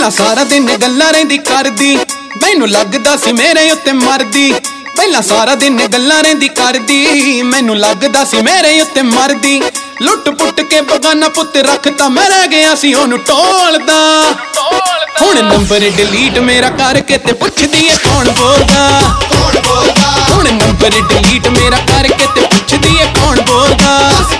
ਪਹਿਲਾਂ ਸਾਰਾ ਦਿਨ ਗੱਲਾਂ ਰਹਿੰਦੀ ਕਰਦੀ, ਮੈਨੂੰ ਲੱਗਦਾ ਸੀ ਮੇਰੇ ਉੱਤੇ ਮਰਦੀ। ਪਹਿਲਾਂ ਸਾਰਾ ਦਿਨ ਗੱਲਾਂ ਰਹਿੰਦੀ ਕਰਦੀ, ਮੈਨੂੰ ਲੱਗਦਾ ਸੀ ਮੇਰੇ ਉੱਤੇ ਮਰਦੀ। ਲੁੱਟ ਪੁੱਟ ਕੇ ਬਗਾਨਾ ਪੁੱਤ ਰੱਖਤਾ, ਮੈਂ ਰਹਿ ਗਿਆ ਸੀ ਉਹਨੂੰ ਟੋਲਦਾ। ਹੁਣ ਨੰਬਰ ਡਿਲੀਟ ਮੇਰਾ ਕਰਕੇ ਤੇ ਪੁੱਛਦੀ ਏ ਕੌਣ ਬੋਲਦਾ। ਹੁਣ ਨੰਬਰ ਡਿਲੀਟ ਮੇਰਾ ਕਰਕੇ ਤੇ ਪੁੱਛਦੀ ਏ ਕੌਣ ਬੋਲਦਾ।